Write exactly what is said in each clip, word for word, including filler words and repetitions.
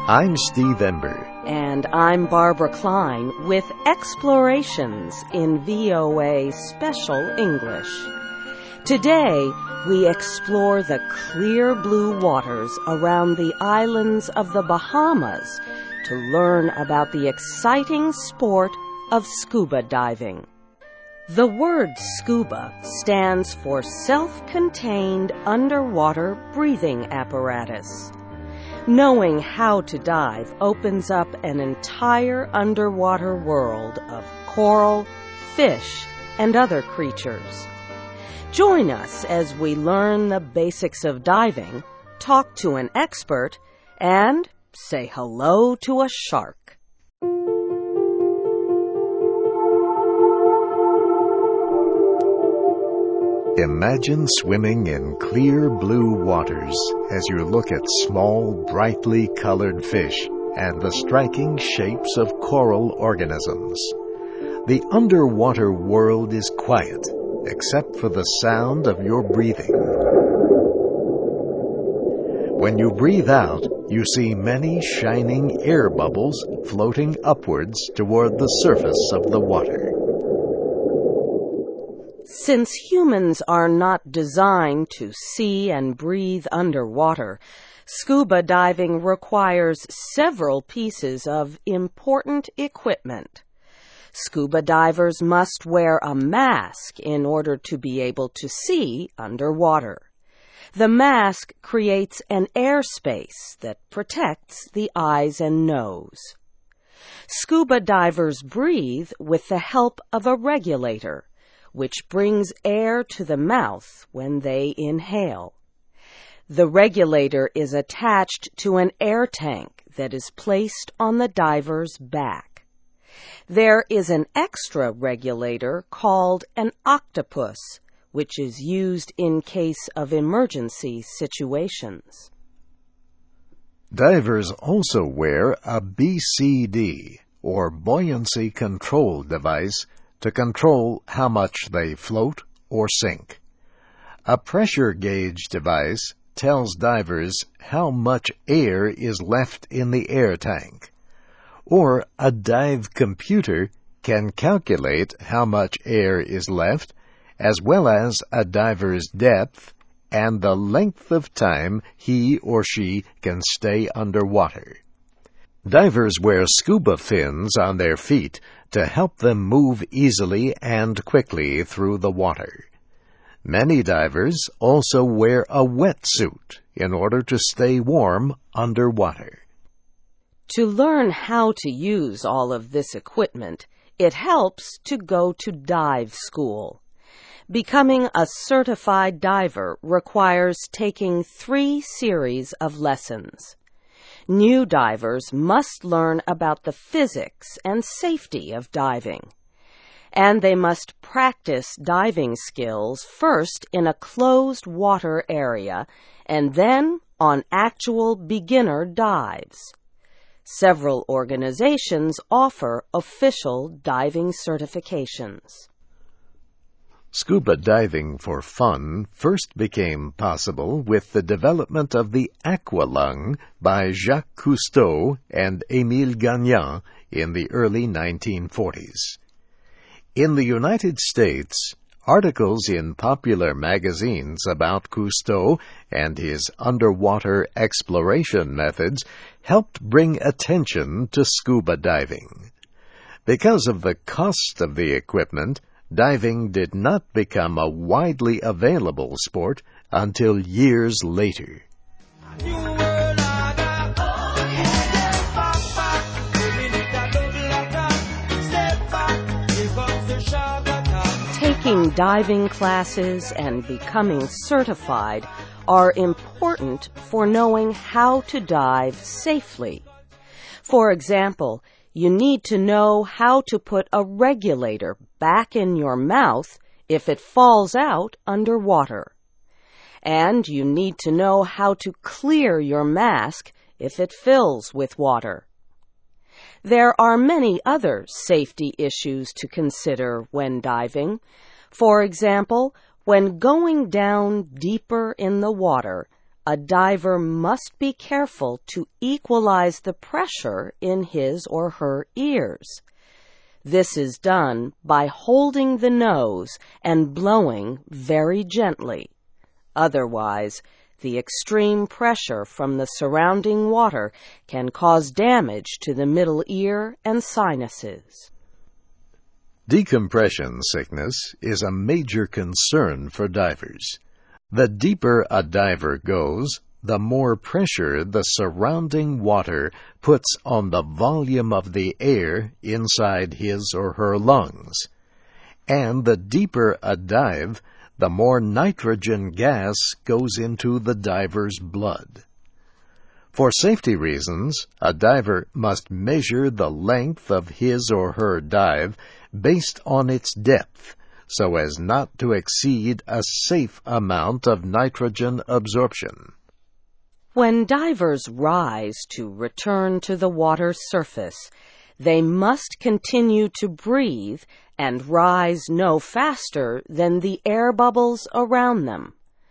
I'm Steve Ember. And I'm Barbara Klein with Explorations in V O A Special English. Today, we explore the clear blue waters around the islands of the Bahamas to learn about the exciting sport of scuba diving. The word scuba stands for self-contained underwater breathing apparatus. Knowing how to dive opens up an entire underwater world of coral, fish, and other creatures. Join us as we learn the basics of diving, talk to an expert, and say hello to a shark. Imagine swimming in clear blue waters as you look at small, brightly colored fish and the striking shapes of coral organisms. The underwater world is quiet, except for the sound of your breathing. When you breathe out, you see many shining air bubbles floating upwards toward the surface of the water. Since humans are not designed to see and breathe underwater, scuba diving requires several pieces of important equipment. Scuba divers must wear a mask in order to be able to see underwater. The mask creates an airspace that protects the eyes and nose. Scuba divers breathe with the help of a regulator, which brings air to the mouth when they inhale. The regulator is attached to an air tank that is placed on the diver's back. There is an extra regulator called an octopus, which is used in case of emergency situations. Divers also wear a B C D, or buoyancy control device, to control how much they float or sink. A pressure gauge device tells divers how much air is left in the air tank. Or a dive computer can calculate how much air is left, as well as a diver's depth and the length of time he or she can stay underwater. Divers wear scuba fins on their feet to help them move easily and quickly through the water. Many divers also wear a wetsuit in order to stay warm underwater. To learn how to use all of this equipment, it helps to go to dive school. Becoming a certified diver requires taking three series of lessons. New divers must learn about the physics and safety of diving. And they must practice diving skills first in a closed water area and then on actual beginner dives. Several organizations offer official diving certifications. Scuba diving for fun first became possible with the development of the aqualung by Jacques Cousteau and Émile Gagnan in the early nineteen forties. In the United States, articles in popular magazines about Cousteau and his underwater exploration methods helped bring attention to scuba diving. Because of the cost of the equipment, diving did not become a widely available sport until years later. Taking diving classes and becoming certified are important for knowing how to dive safely. For example, you need to know how to put a regulator back in your mouth if it falls out underwater. And you need to know how to clear your mask if it fills with water. There are many other safety issues to consider when diving. For example, when going down deeper in the water, a diver must be careful to equalize the pressure in his or her ears. This is done by holding the nose and blowing very gently. Otherwise, the extreme pressure from the surrounding water can cause damage to the middle ear and sinuses. Decompression sickness is a major concern for divers. The deeper a diver goes, the more pressure the surrounding water puts on the volume of the air inside his or her lungs. And the deeper a dive, the more nitrogen gas goes into the diver's blood. For safety reasons, a diver must measure the length of his or her dive based on its depth, so as not to exceed a safe amount of nitrogen absorption. When divers rise to return to the water's surface, they must continue to breathe and rise no faster than the air bubbles around them.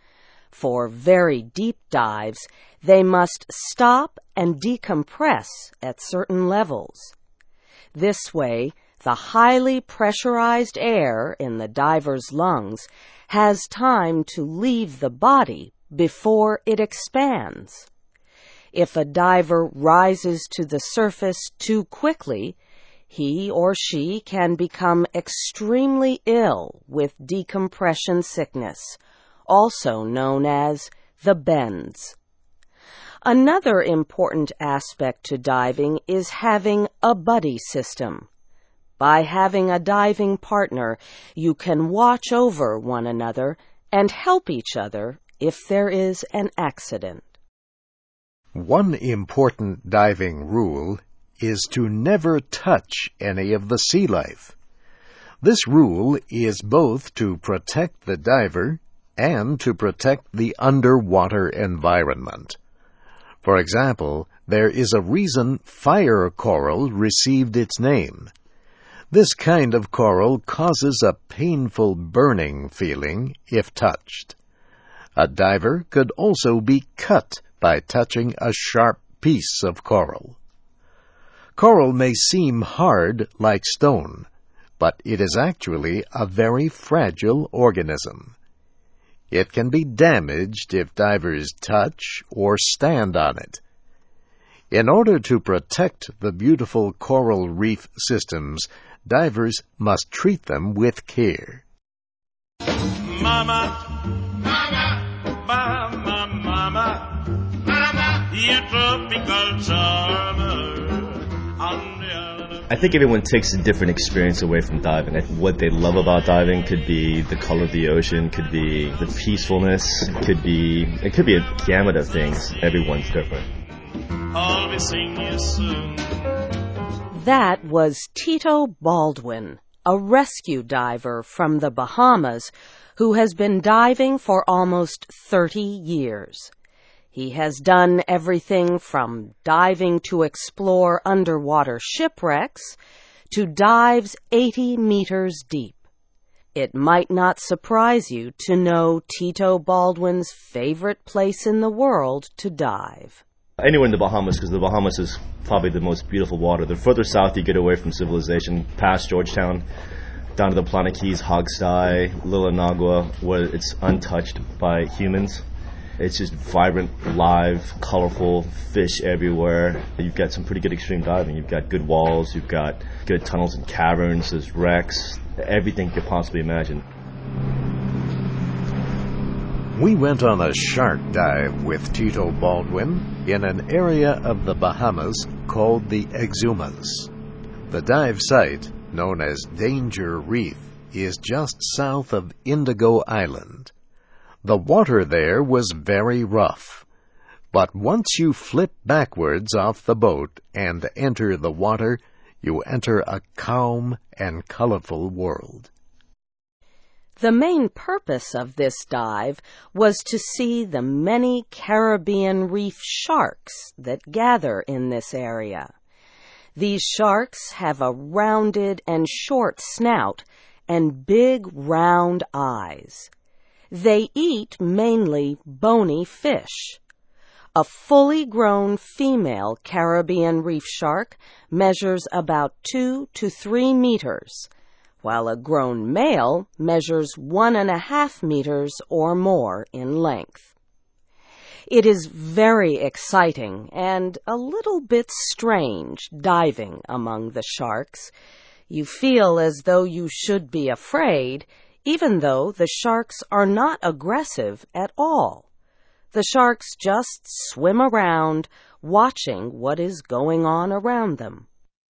For very deep dives, they must stop and decompress at certain levels. This way, the highly pressurized air in the diver's lungs has time to leave the body before it expands. If a diver rises to the surface too quickly, he or she can become extremely ill with decompression sickness, also known as the bends. Another important aspect to diving is having a buddy system. By having a diving partner, you can watch over one another and help each other if there is an accident. One important diving rule is to never touch any of the sea life. This rule is both to protect the diver and to protect the underwater environment. For example, there is a reason fire coral received its name. This kind of coral causes a painful burning feeling if touched. A diver could also be cut by touching a sharp piece of coral. Coral may seem hard like stone, but it is actually a very fragile organism. It can be damaged if divers touch or stand on it. In order to protect the beautiful coral reef systems, divers must treat them with care. Mama, Mama, Mama, Mama, Mama, you tropical charmer. I think everyone takes a different experience away from diving. What they love about diving could be the color of the ocean, could be the peacefulness, could be it could be a gamut of things. Everyone's different. I'll be seeing you soon. That was Tito Baldwin, a rescue diver from the Bahamas who has been diving for almost thirty years. He has done everything from diving to explore underwater shipwrecks to dives eighty meters deep. It might not surprise you to know Tito Baldwin's favorite place in the world to dive. Anywhere in the Bahamas, because the Bahamas is probably the most beautiful water. The further south you get away from civilization, past Georgetown, down to the Planet Keys, Hogseye, Little Inagua, where it's untouched by humans. It's just vibrant, live, colorful, fish everywhere. You've got some pretty good extreme diving. You've got good walls, you've got good tunnels and caverns, there's wrecks, everything you could possibly imagine. We went on a shark dive with Tito Baldwin in an area of the Bahamas called the Exumas. The dive site, known as Danger Reef, is just south of Indigo Island. The water there was very rough, but once you flip backwards off the boat and enter the water, you enter a calm and colorful world. The main purpose of this dive was to see the many Caribbean reef sharks that gather in this area. These sharks have a rounded and short snout and big round eyes. They eat mainly bony fish, A fully grown female Caribbean reef shark measures about two to three meters, while a grown male measures one and a half meters or more in length. It is very exciting and a little bit strange diving among the sharks. You feel as though you should be afraid, even though the sharks are not aggressive at all. The sharks just swim around, watching what is going on around them.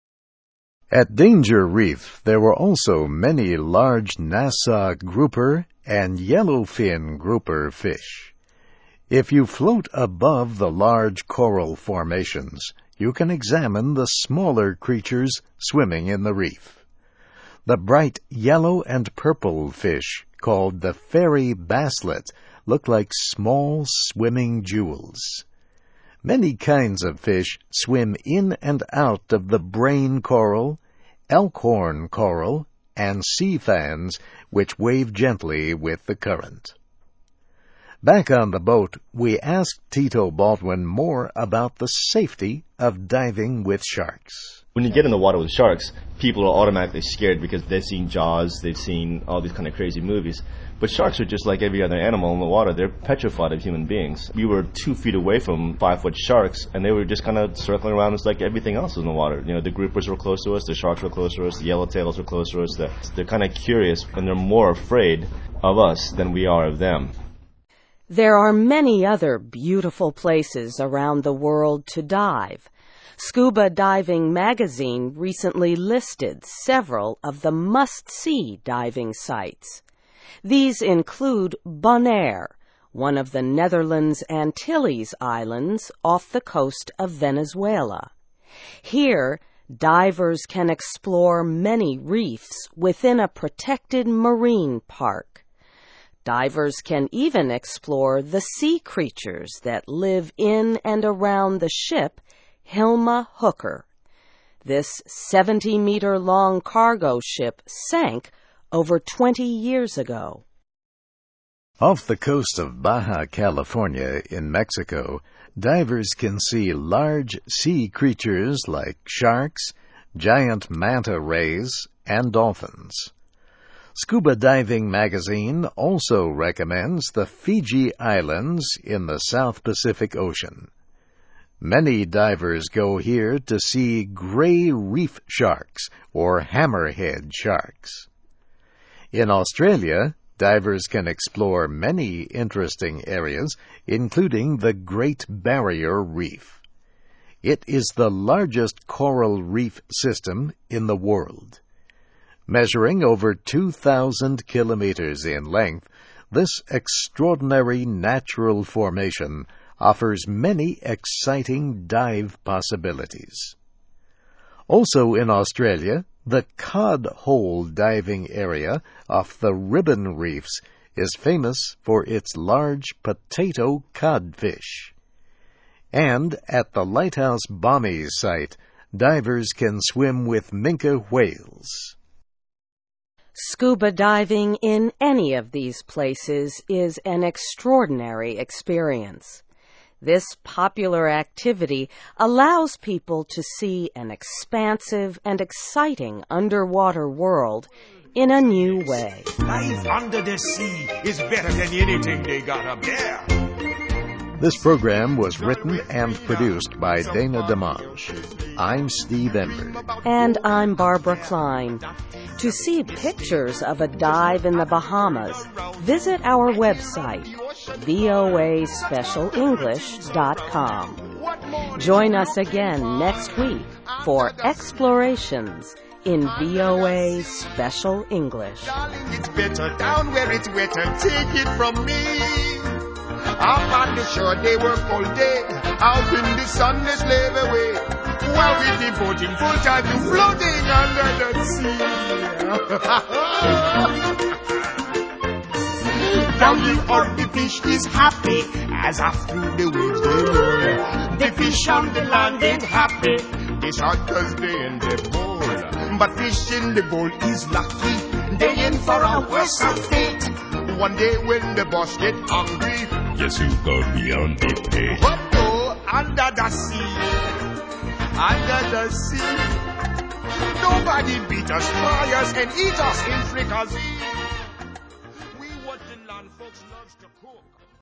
At Danger Reef, there were also many large Nassau grouper and yellowfin grouper fish. If you float above the large coral formations, you can examine the smaller creatures swimming in the reef. The bright yellow and purple fish, called the fairy basslet, look like small swimming jewels. Many kinds of fish swim in and out of the brain coral, elkhorn coral, and sea fans, which wave gently with the current. Back on the boat, we asked Tito Baldwin more about the safety of diving with sharks. When you get in the water with sharks, people are automatically scared because they've seen Jaws, they've seen all these kind of crazy movies. But sharks are just like every other animal in the water. They're petrified of human beings. We were two feet away from five-foot sharks, and they were just kind of circling around us like everything else in the water. You know, the groupers were close to us, the sharks were close to us, the yellowtails were close to us. They're, they're kind of curious, and they're more afraid of us than we are of them. There are many other beautiful places around the world to dive. Scuba Diving Magazine recently listed several of the must-see diving sites. These include Bonaire, one of the Netherlands Antilles Islands off the coast of Venezuela. Here, divers can explore many reefs within a protected marine park. Divers can even explore the sea creatures that live in and around the ship Hilma Hooker. This seventy-meter-long cargo ship sank over twenty years ago. Off the coast of Baja California in Mexico, divers can see large sea creatures like sharks, giant manta rays, and dolphins. Scuba Diving Magazine also recommends the Fiji Islands in the South Pacific Ocean. Many divers go here to see gray reef sharks or hammerhead sharks. In Australia, divers can explore many interesting areas, including the Great Barrier Reef. It is the largest coral reef system in the world. Measuring over two thousand kilometers in length, this extraordinary natural formation offers many exciting dive possibilities. Also in Australia, the Cod Hole diving area off the Ribbon Reefs is famous for its large potato codfish. And at the Lighthouse Bommies site, divers can swim with minke whales. Scuba diving in any of these places is an extraordinary experience. This popular activity allows people to see an expansive and exciting underwater world in a new way. Life under the sea is better than anything they got up there. This program was written and produced by Dana DeMonge. I'm Steve Ember. And I'm Barbara Klein. To see pictures of a dive in the Bahamas, visit our website, V O A special english dot com. Join us again next week for Explorations in V O A Special English. Darling, it's better down where it's wetter. Take it from me. Up on the shore they work all day. Out in the sun they slave away. While we devoting full time to floating under the sea. Down the earth the fish is happy as after the waves they roll. The fish on the land ain't happy. They shot cause they in the bowl. But fish in the bowl is lucky. They in for a worse fate. One day when the boss get hungry, guess who go beyond the pay? under the sea, under the sea. Nobody beat us, try us, and eat us in fricassee. We what the land folks loves to cook.